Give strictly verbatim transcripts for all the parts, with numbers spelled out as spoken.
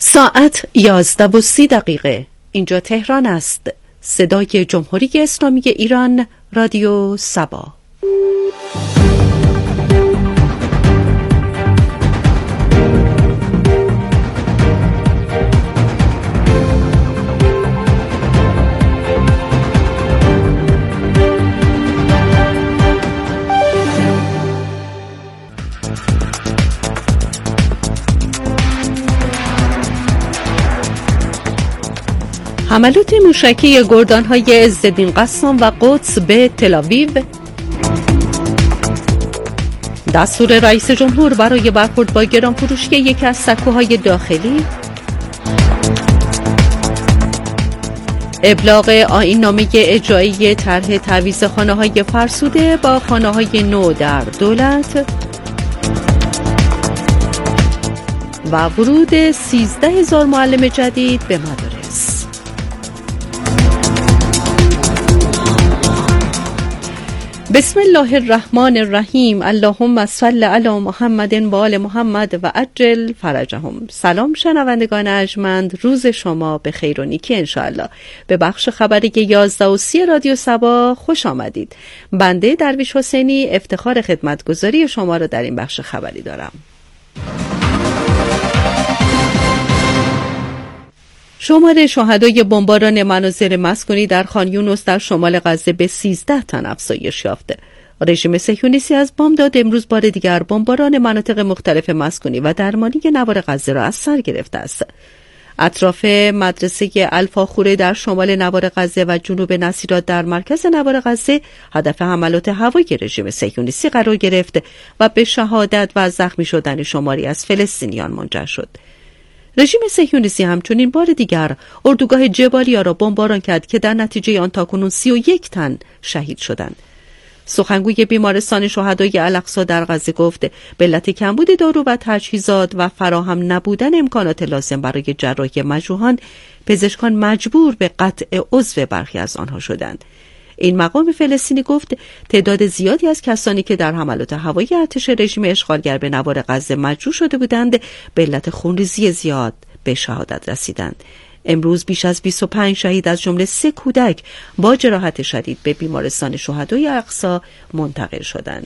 ساعت یازده و سی دقیقه. اینجا تهران است. صدای جمهوری اسلامی ایران، رادیو سبا. حملات موشکی گردان‌های عزالدین قسام و قدس به تل‌آویو، دستور رئیس جمهور برای برخورد با گرانفروشی یکی از سکوهای داخلی، ابلاغ آیین‌نامه اجرایی طرح تعویض خانه‌های فرسوده با خانه‌های نو در دولت و ورود سیزده هزار معلم جدید به مدارس. بسم الله الرحمن الرحیم. اللهم صل علی محمد و آل محمد و عجل فرجهم. سلام شنوندگان ارجمند، روز شما به خیر و نیکی انشاءالله. به بخش خبری یازده و سی رادیو سبا خوش آمدید. بنده درویش حسینی افتخار خدمتگزاری شما را در این بخش خبری دارم. شمار شهدای بمباران منازل مسکونی در خان یونس در شمال غزه به سیزده تن افزایش یافته. رژیم صهیونیستی از بامداد امروز بار دیگر بمباران مناطق مختلف مسکونی و درمانی نوار غزه را از سر گرفته است. اطراف مدرسه الفاخوره در شمال نوار غزه و جنوب نصیرات در مرکز نوار غزه هدف حملات هوایی رژیم صهیونیستی قرار گرفت و به شهادت و زخمی شدن شماری از فلسطینیان منجر شد. رژیم صهیونیستی همچنین بار دیگر اردوگاه جبالیا را بمباران کرد که در نتیجه آن تاکنون سی و یک تن شهید شدند. سخنگوی بیمارستان شهدای الاقصی در غزه گفت به علت کمبود دارو و تجهیزات و فراهم نبودن امکانات لازم برای جراحی مجروحان، پزشکان مجبور به قطع عضو برخی از آنها شدند. این مقام فلسطینی گفت تعداد زیادی از کسانی که در حملات هوایی ارتش رژیم اشغالگر به نوار غزه مجروح شده بودند به علت خونریزی زیاد به شهادت رسیدند. امروز بیش از بیست و پنج شهید از جمله سه کودک با جراحت شدید به بیمارستان شهدای الاقصی منتقل شدند.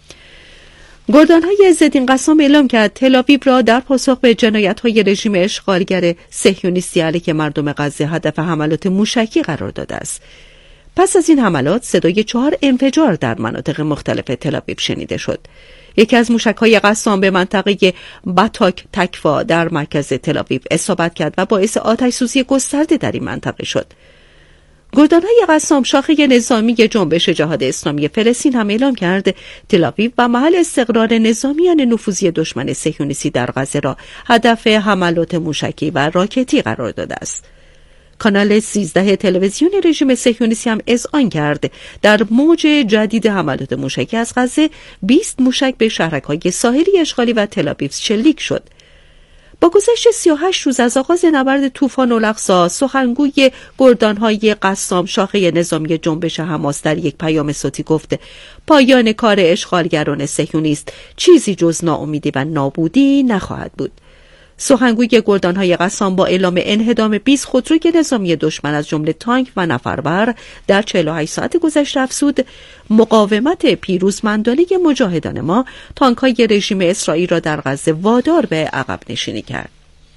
گردان‌های عزالدین قسام اعلام کرد تل‌آویو را در پاسخ به جنایت‌های رژیم اشغالگر صهیونیستی علیه مردم غزه هدف حملات موشکی قرار داده است. پس از این حملات صدای چهار انفجار در مناطق مختلف تل‌آویو شنیده شد. یکی از موشک‌های قسام به منطقه باتاک تکفا در مرکز تل‌آویو اصابت کرد و باعث آتش‌سوزی گسترده در این منطقه شد. گردان‌های قسام شاخه نظامی جنبش جهاد اسلامی فلسطین هم اعلام کرد تل‌آویو و محل استقرار نظامیان نفوذی دشمن صهیونیستی در غزه را هدف حملات موشکی و راکتی قرار داده است. کانال سیزده تلویزیون رژیم صهیونیستی هم اذعان کرد در موج جدید حملات موشکی از غزه بیست موشک به شهرک‌های ساحلی اشغالی و تل‌آویو شلیک شد. با گذشت سی و هشت روز از آغاز نبرد طوفان الاقصی، سخنگوی گردان‌های قسام شاخه نظامی جنبش حماس در یک پیام صوتی گفت پایان کار اشغالگران صهیونیست چیزی جز ناامیدی و نابودی نخواهد بود. سخنگوی گردان‌های قسام با اعلام انهدام بیست خودروی نظامی دشمن از جمله تانک و نفربر در چهل و هشت ساعت گذشته افزود مقاومت پیروزمندانه مجاهدان ما تانک‌های رژیم اسرائیل را در غزه وادار به عقب نشینی کرد.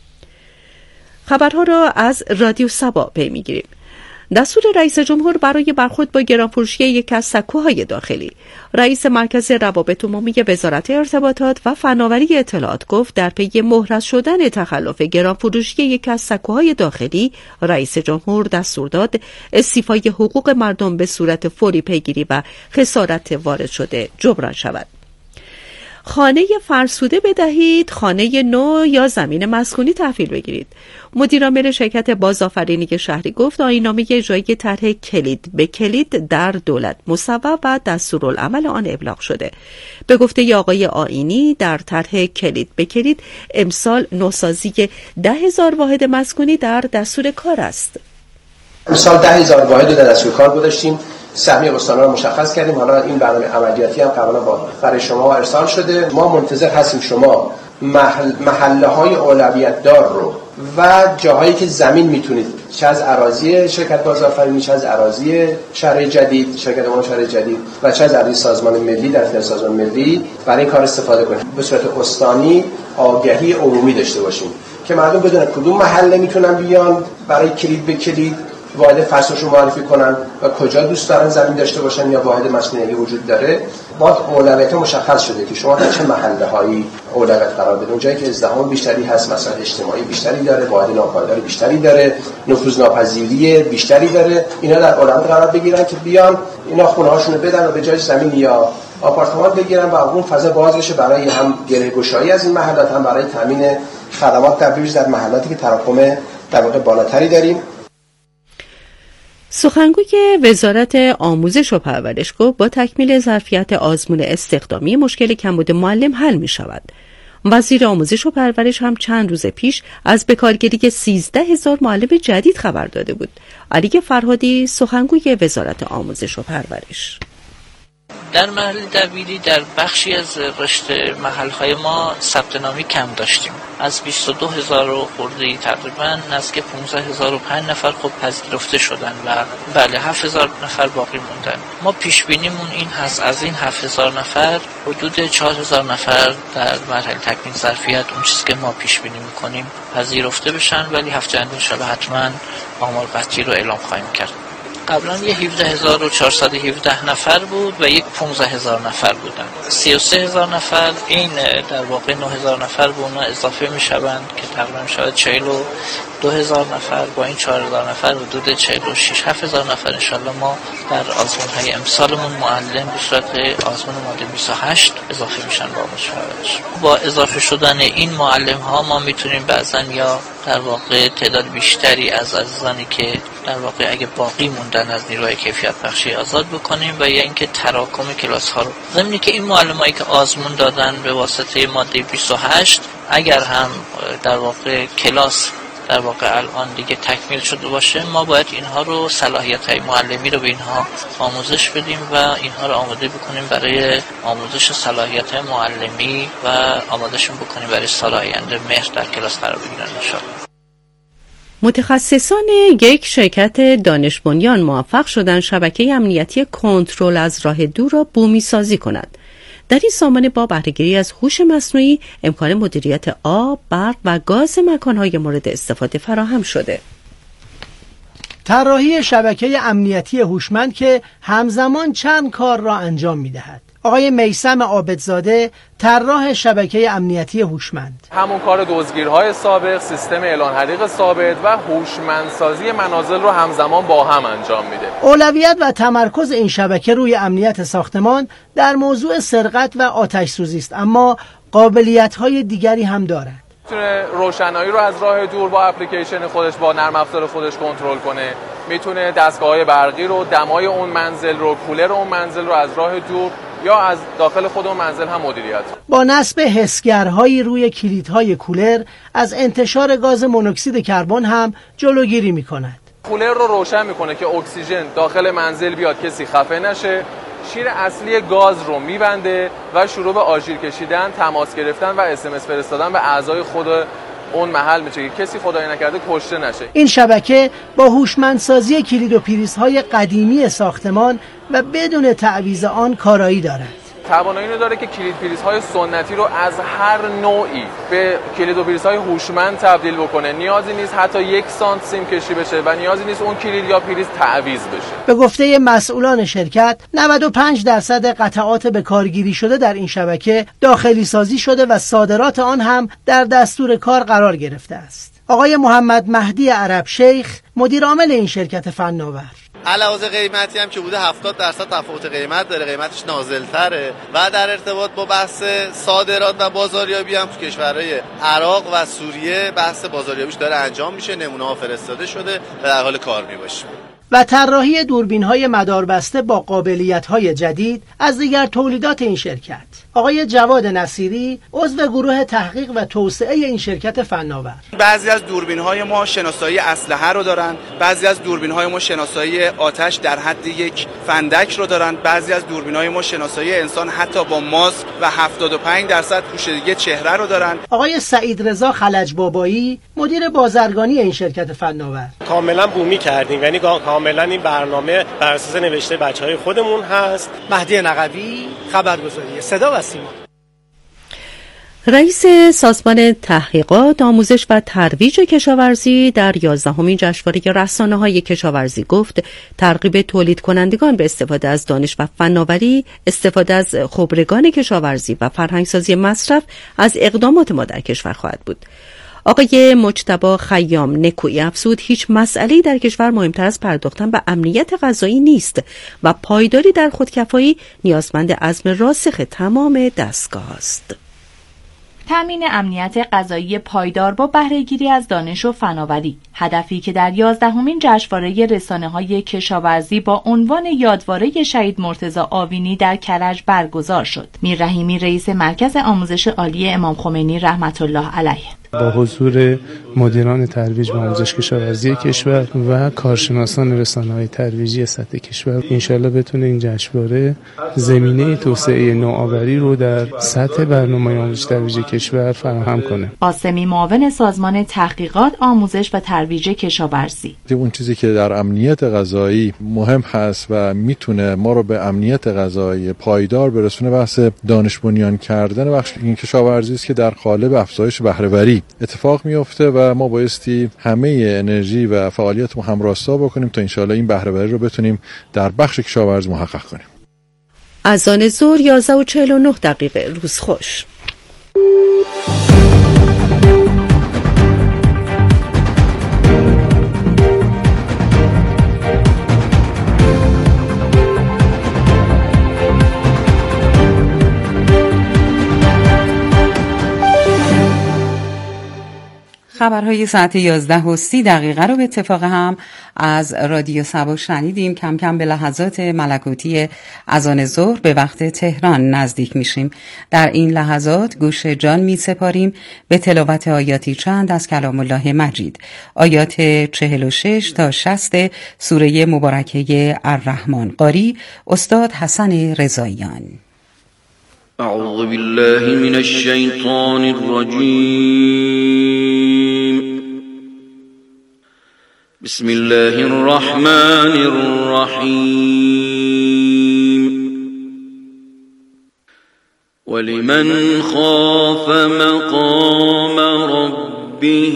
خبرها را از رادیو سبا پی می‌گیریم. دستور رئیس جمهور برای برخورد با گرانفروشی یک از سکوهای داخلی. رئیس مرکز روابط عمومی وزارت ارتباطات و فناوری اطلاعات گفت در پی محرز شدن تخلف گرانفروشی یک از سکوهای داخلی، رئیس جمهور دستور داد استیفای حقوق مردم به صورت فوری پیگیری و خسارت وارد شده جبران شود. خانه فرسوده بدهید، خانه نو یا زمین مسکونی تحویل بگیرید. مدیرعامل شرکت بازآفرینی شهری گفت آیین‌نامه اجرایی طرح کلید به کلید در دولت مصوب و دستورالعمل آن ابلاغ شده. به گفته آقای آیینی در طرح کلید به کلید امسال نوسازی ده هزار واحد مسکونی در دستور کار است. امسال ده هزار واحد در دستور کار گذاشتیم. سهمیه استانا رو مشخص کردیم. حالا این برنامه عملیاتی هم قبلا با برای شما ارسال شده. ما منتظر هستیم شما محل محله های اولویت دار رو و جاهایی که زمین میتونید، چه از اراضی شرکت بازآفرینی، چه از اراضی شهر جدید، شرکت ما شهر جدید و چه از اراضی سازمان ملی در اختیار سازمان ملی برای کار استفاده کنید. به صورت استانی آگهی عمومی داشته باشیم که مردم بدونن کدوم محله میتونن بیان برای کلید به کلید واحد فصلش رو معرفی کنن و کجا دوست دارن زمین داشته باشن یا واحد مسکونی وجود داره. با اولویت مشخص شده که شما در چه محله هایی اولویت قرار بدید. اونجایی که ازدحام بیشتری هست، مسائل اجتماعی بیشتری داره، واحد ناپایدار بیشتری داره، نفوذناپذیری بیشتری داره، اینا در اولویت قرار بگیرن که بیان اینا خونه هاشون رو بدن و به جای زمین یا آپارتمان بگیرن و اون فضا باز بشه برای هم گره‌گشایی از این محلات، هم برای تامین خدمات در ویژه در محلاتی که تراکم در واقع بالاتری داریم. سخنگوی وزارت آموزش و پرورش گفت با تکمیل ظرفیت آزمون استخدامی مشکل کمبود معلم حل می شود. وزیر آموزش و پرورش هم چند روز پیش از بکارگیری سیزده هزار معلم جدید خبر داده بود. علی فرهادی، سخنگوی وزارت آموزش و پرورش: در محل دبیری در بخشی از رشته محلهای ما ثبت نامی کم داشتیم. از بیست و دو هزار و خورده‌ای تقریبا نزدیک پانزده هزار و پنج نفر خب پذیرفته شدن و بله هفت هزار نفر باقی موندن. ما پیش بینیمون این هست از این هفت هزار نفر حدود چهار هزار نفر در مرحله تکمیل ظرفیت اون چیزی که ما پیش بینی می‌کنیم پذیرفته بشن، ولی هفته آینده ان شاءالله حتما آمار قطعی رو اعلام خواهیم کرد. قبلا یه هفده هزار و چهارصد و هفده نفر بود و یک پانزده هزار نفر بودن. سی و سه هزار نفر این در واقع نه هزار نفر به اونا اضافه میشوند که تقریبا شاید چهل و دو هزار نفر، با این چهار هزار نفر حدود چهل و شش هفت هزار نفر انشالله ما در آزمون های امسالمون معلم به صورت آزمون ماده بیست و هشت اضافه میشن با مشاورش. با اضافه شدن این معلم ها ما میتونیم بعضا یا در واقع تعداد بیشتری از عزیزانی که در واقع اگه باقی موندن از نیروی کیفیت بخشی آزاد بکنیم و یا اینکه تراکم کلاس ها رو ضمن که این معلمایی که آزمون دادن به واسطه ماده بیست و هشت اگر هم در واقع کلاس در واقع الان دیگه تکمیل شده باشه، ما باید اینها رو صلاحیت‌های معلمی رو به اینها آموزش بدیم و اینها رو آماده بکنیم برای آموزش صلاحیت‌های معلمی و آمادهشون بکنیم برای سال آینده مهر در کلاس قرار بگیرن انشاءالله. متخصصان یک شرکت دانش بنیان موفق شدند شبکه امنیتی کنترل از راه دور را بومی سازی کنند. در این سامانه با بهره‌گیری از هوش مصنوعی امکان مدیریت آب، برق و گاز مکان‌های مورد استفاده فراهم شده. طراحی شبکه امنیتی هوشمند که همزمان چند کار را انجام می‌دهد. آقای میثم عابدزاده، طراح شبکه امنیتی هوشمند: همون کار دزدگیرهای سابق، سیستم اعلان حریق ثابت و هوشمندسازی منازل رو همزمان با هم انجام میده. اولویت و تمرکز این شبکه روی امنیت ساختمان در موضوع سرقت و آتش سوزی است، اما قابلیت‌های دیگری هم دارد. میتونه روشنایی رو از راه دور با اپلیکیشن خودش، با نرم افزار خودش کنترل کنه. میتونه دستگاه‌های برقی رو، دمای اون منزل رو، کولر اون منزل رو از راه دور یا از داخل خود اون منزل هم مدیریت. با نصب حسگرهایی روی کلیدهای کولر از انتشار گاز مونوکسید کربن هم جلوگیری می‌کند. کولر رو روشن می‌کنه که اکسیژن داخل منزل بیاد، کسی خفه نشه. شیر اصلی گاز رو میبنده و شروع به آژیر کشیدن، تماس گرفتن و اس ام اس فرستادن به اعضای خود اون محل میشه که کسی خدای نکرده کشته نشه. این شبکه با هوشمندسازی کلید و پریزهای قدیمی ساختمان و بدون تعویض آن کارایی دارد. توانایی اینو داره که کلید پریزهای سنتی رو از هر نوعی به کلید و پریزهای هوشمند تبدیل بکنه. نیازی نیست حتی یک سانت سیم کشی بشه و نیازی نیست اون کلید یا پریز تعویض بشه. به گفته مسئولان شرکت، نود و پنج درصد قطعات به کارگیری شده در این شبکه داخلی سازی شده و صادرات آن هم در دستور کار قرار گرفته است. آقای محمد مهدی عرب شیخ، مدیر عامل این شرکت فناور: علاوه قیمتی هم که بوده هفتاد درصد تفاوت قیمت داره، قیمتش نازل‌تره و در ارتباط با بحث صادرات و بازاریابی هم تو کشورهای عراق و سوریه بحث بازاریابیش داره انجام میشه، نمونه‌ها فرستاده شده و در حال کار میباشیم. و طراحی دوربین‌های مداربسته با قابلیت‌های جدید از دیگر تولیدات این شرکت. آقای جواد نصیری عضو گروه تحقیق و توسعه این شرکت فناور: بعضی از دوربین‌های ما شناسایی اسلحه رو دارن، بعضی از دوربین‌های ما شناسایی آتش در حد یک فندک رو دارن، بعضی از دوربین‌های ما شناسایی انسان حتی با ماسک و هفتاد و پنج درصد پوشیدگی چهره رو دارن. آقای سعید رضا خلج بابایی مدیر بازرگانی این شرکت فناور: کاملا بومی کردیم، یعنی کاملا این برنامه بر اساس نوشته بچهای خودمون هست. مهدی نقوی، خبرگزاری صدا و سیما. رئیس سازمان تحقیقات، آموزش و ترویج کشاورزی در یازدهمین جشنواره رسانه‌های کشاورزی گفت ترغیب تولید کنندگان به استفاده از دانش و فناوری، استفاده از خبرگان کشاورزی و فرهنگسازی مصرف از اقدامات ما در کشور خواهد بود. آقای مجتبی خیام نکویی افزود هیچ مسئله‌ای در کشور مهمتر از پرداختن به امنیت غذایی نیست و پایداری در خودکفایی نیازمند عزم راسخ تمام دستگاه است. تامین امنیت غذایی پایدار با بهره‌گیری از دانش و فناوری، هدفی که در یازدهمین جشنواره رسانه‌های کشاورزی با عنوان یادواره شهید مرتضی آوینی در کرج برگزار شد. میر رحیمی رئیس مرکز آموزش عالی امام خمینی رحمت الله علیه با حضور مدیران ترویج و آموزش کشاورزی کشور و کارشناسان رسانه‌های ترویجی سطح کشور انشالله بتونه این جشنواره زمینه توسعه نوآوری رو در سطح برنامه آموزش ترویج کشور فراهم کنه. قاسمی معاون سازمان تحقیقات، آموزش و ترویج کشاورزی: اون چیزی که در امنیت غذایی مهم هست و میتونه ما رو به امنیت غذایی پایدار برسونه بحث دانش بنیان کردن بخش این کشاورزی است که در قالب افزایش بهره‌وری اتفاق میفته و ما بایستی همه انرژی و فعالیت رو همراستا بکنیم تا انشالله این بهره‌وری رو بتونیم در بخش کشاورزی محقق کنیم. از آن ظهر یازده و چهل و نه دقیقه. روز خوش. خبرهای ساعت یازده و سی دقیقه رو به اتفاق هم از رادیو سبا شنیدیم. کم کم به لحظات ملکوتی اذان ظهر به وقت تهران نزدیک میشیم. در این لحظات گوش جان می سپاریم به تلاوت آیاتی چند از کلام الله مجید، آیات چهل و شش تا شصت سوره مبارکه الرحمن. قاری استاد حسن رضاییان. اعوذ بالله من الشیطان الرجیم. بسم الله الرحمن الرحیم. ولمن خاف مقام ربه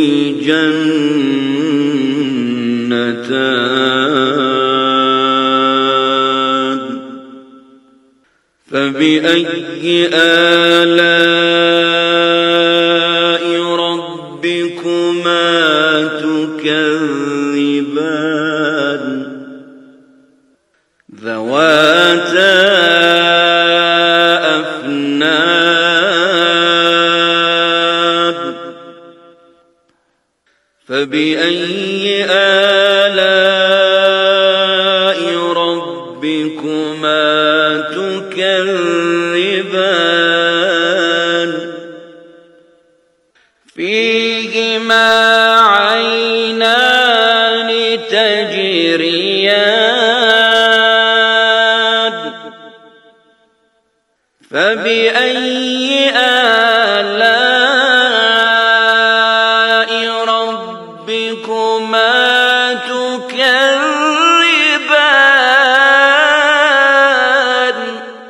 جنتان فبأي آلاء ربكما تكذبان ذواتا أفنان فبأي آلاء ربكما تكذبان فيهما عينان تجريان فبأي آلاء ربكما تكذبان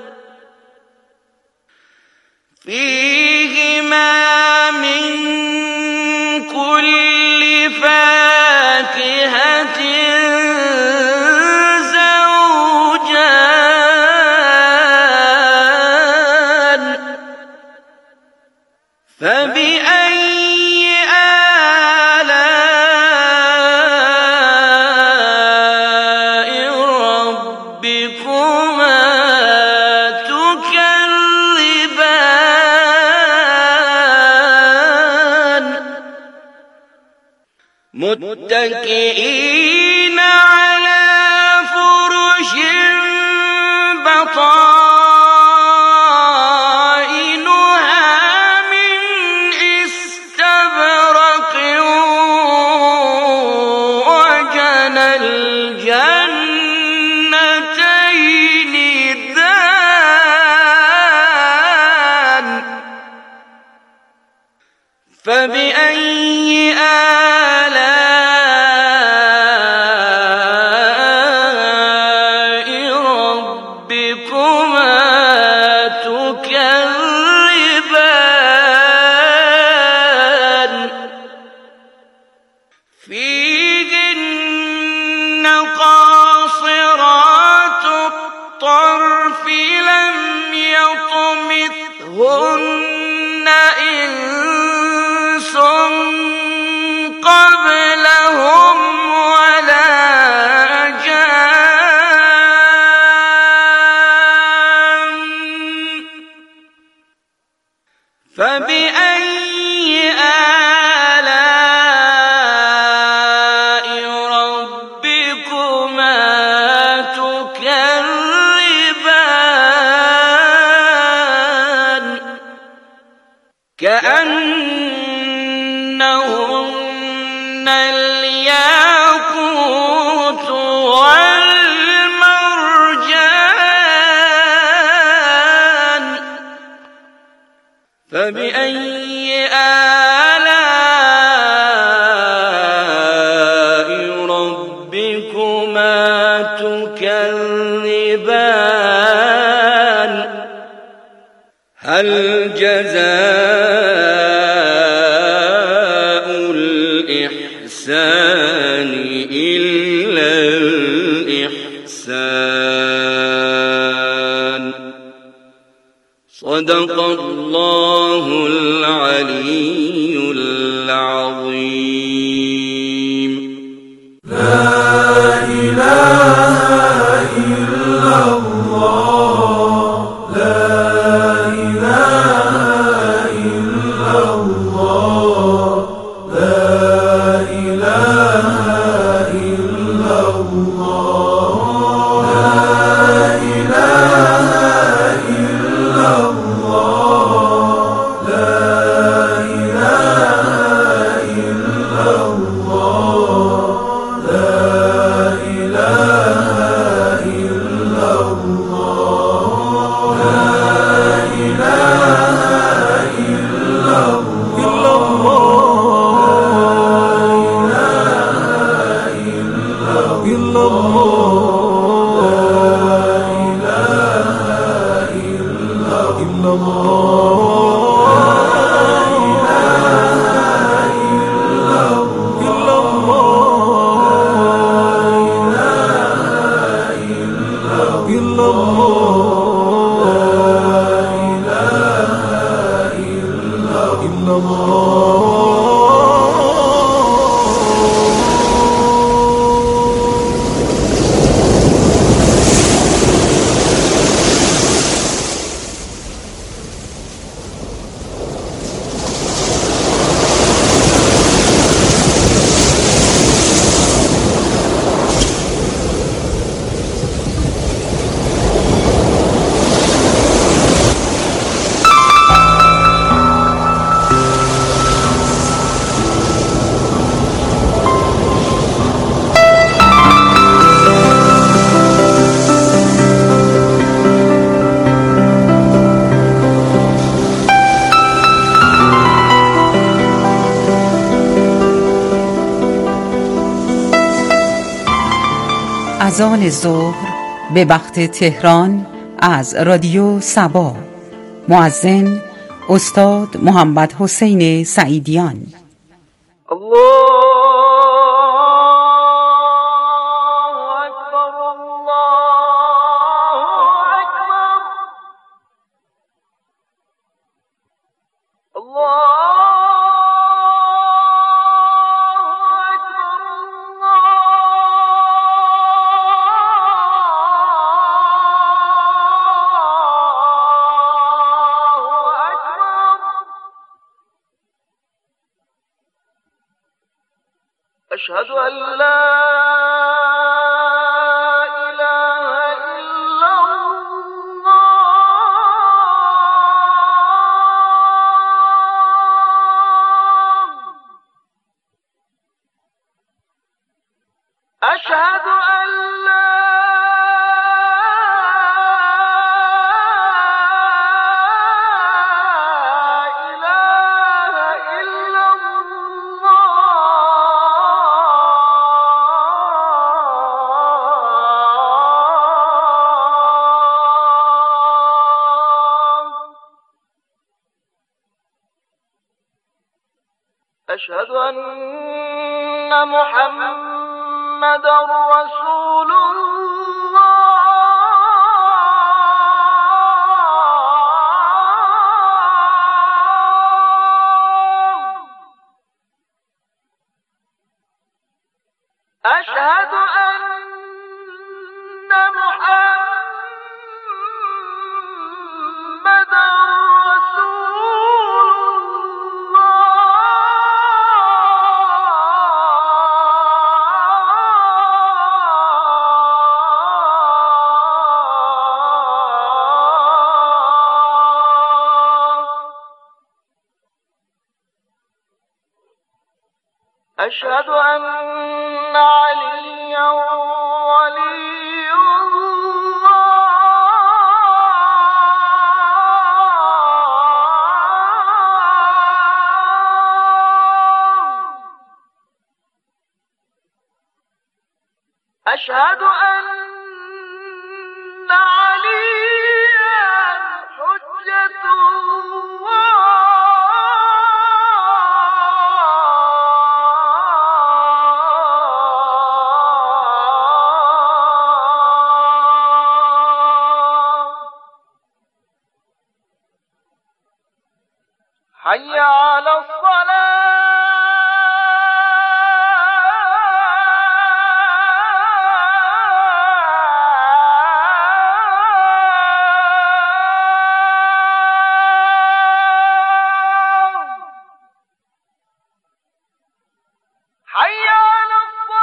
فيهما من كل فاكهة زوجان فبأي آلاء ربكما تكذبان متكئين على فرش بطائنها فبأي آلاء ربكما تكذبان فيهن قاصرات الطرف لم يطمثهن إنس قبلهم ولا جان فبأي آلاء ربكما تكذبان كأنهن الياقوت والمرجان فبأي آلاء ربكما تكذبان هل جزاء الإحسان إلا الإحسان صدق الله العلي العظيم لا إله إلا الله لا إله إلا الله لا إله إلا الله لا إله إلا الله لا إله إلا الله لا إله إلا الله لا إله إلا اذان ظهر به وقت تهران از رادیو صبا. مؤذن استاد محمد حسین سعیدیان. الله أشهد أن لا إله إلا الله أشهد أن لا إله إلا أشهد أن محمد رسول الله أشهد أن محمد أشهد أن عليا ولي الله أشهد أن عليا حجة الله حي على الصلاة حي على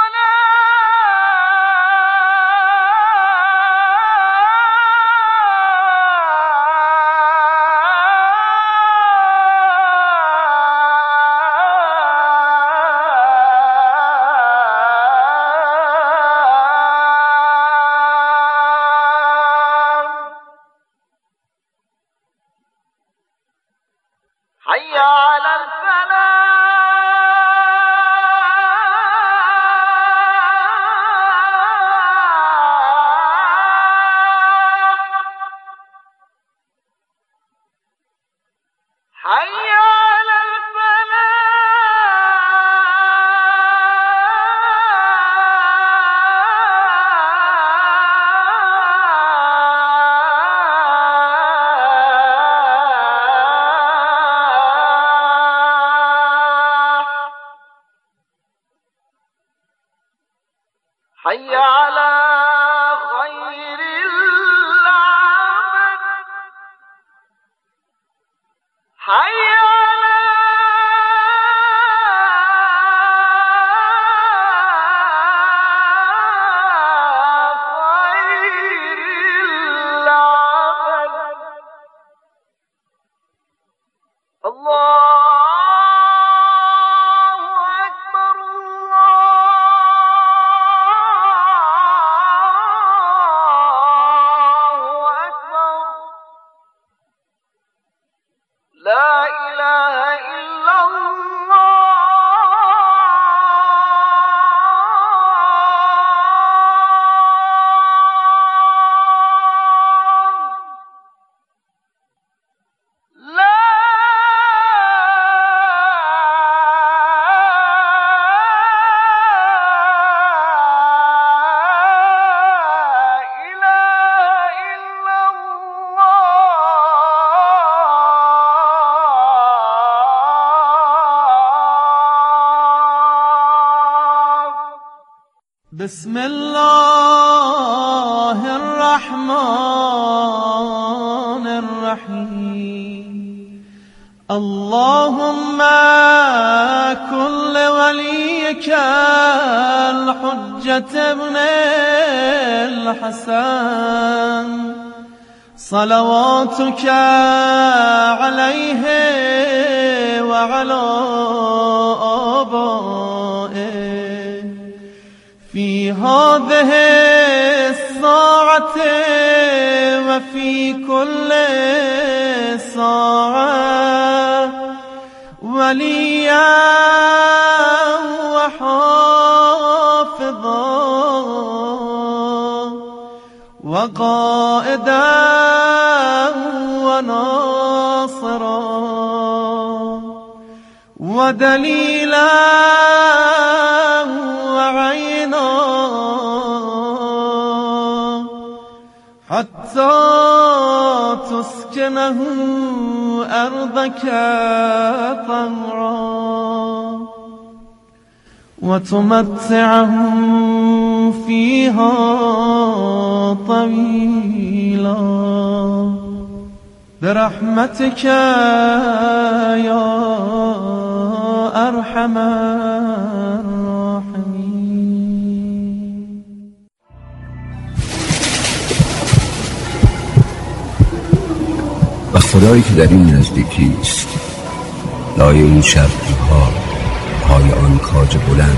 حي على الفلاح حي على حي على خير العمل حي على خير العمل الله لا إله إلا الله لا بسم الله الرحمن الرحيم اللهم كن لوليك الحجة ابن الحسن صلواتك عليه وعلى آبائه في هذه الساعة وفي كل ساعة وليا وحافظا وقائدا وناصرا ودليلا وعينا حتى تسكنه أرضك طوعا وتمتعه فيها طويلا برحمتك يا أرحم الراحمين. و خدایی که در این نزدیکی است، لای این شرقی ها، پای آن کاج بلند،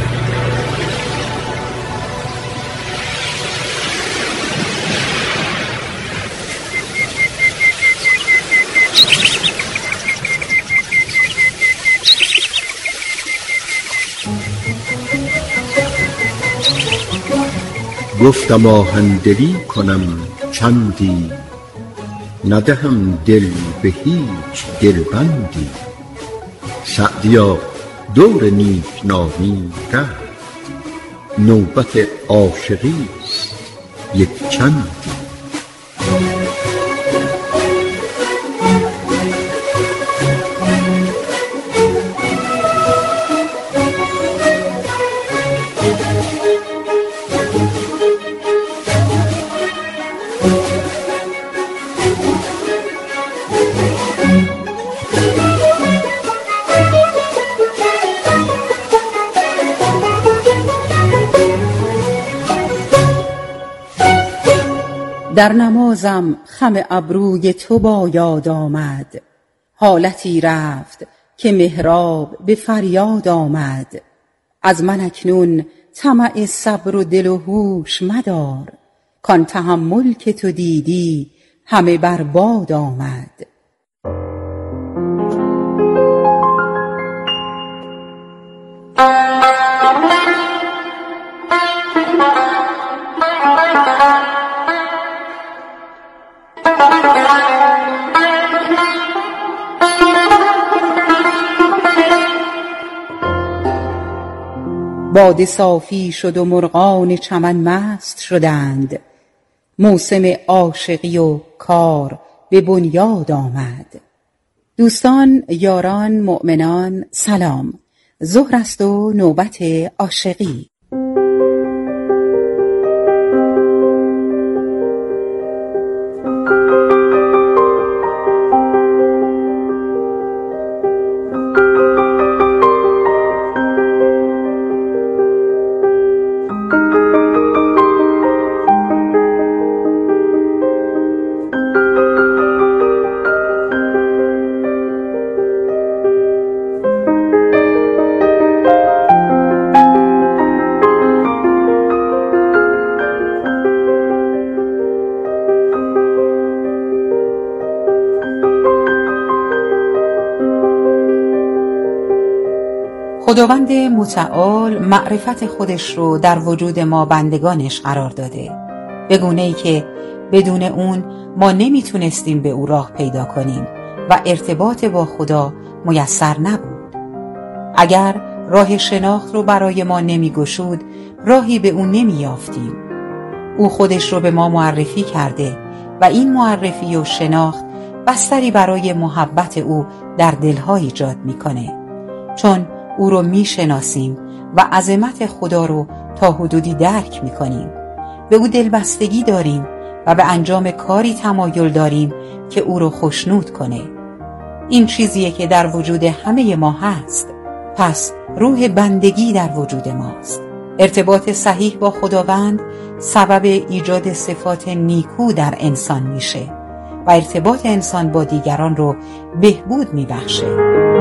گفتم آهندلی کنم چندی، ندهم دل به هیچ دلبندی. سعدیا دور نیک نامی رفت، نوبت عاشقی است یک چندی. در نمازم خم ابروی تو با یاد آمد، حالتی رفت که محراب به فریاد آمد. از من اکنون طمع صبر و دل و هوش مدار، کان تحمل که تو دیدی همه بر باد آمد. باده صافی شد و مرغان چمن مست شدند، موسم عاشقی و کار به بنیاد آمد. دوستان، یاران، مؤمنان، سلام. ظهر است و نوبت عاشقی. خداوند متعال معرفت خودش رو در وجود ما بندگانش قرار داده، به گونه‌ای که بدون اون ما نمیتونستیم به او راه پیدا کنیم و ارتباط با خدا میسر نبود. اگر راه شناخت رو برای ما نمیگشود، راهی به اون نمیافتیم. او خودش رو به ما معرفی کرده و این معرفی و شناخت بستری برای محبت او در دلها ایجاد میکنه، چون او رو میشناسیم و عظمت خدا رو تا حدودی درک میکنیم. به او دلبستگی داریم و به انجام کاری تمایل داریم که او رو خوشنود کنه. این چیزیه که در وجود همه ما هست. پس روح بندگی در وجود ماست. ارتباط صحیح با خداوند سبب ایجاد صفات نیکو در انسان میشه و ارتباط انسان با دیگران رو بهبود میبخشه.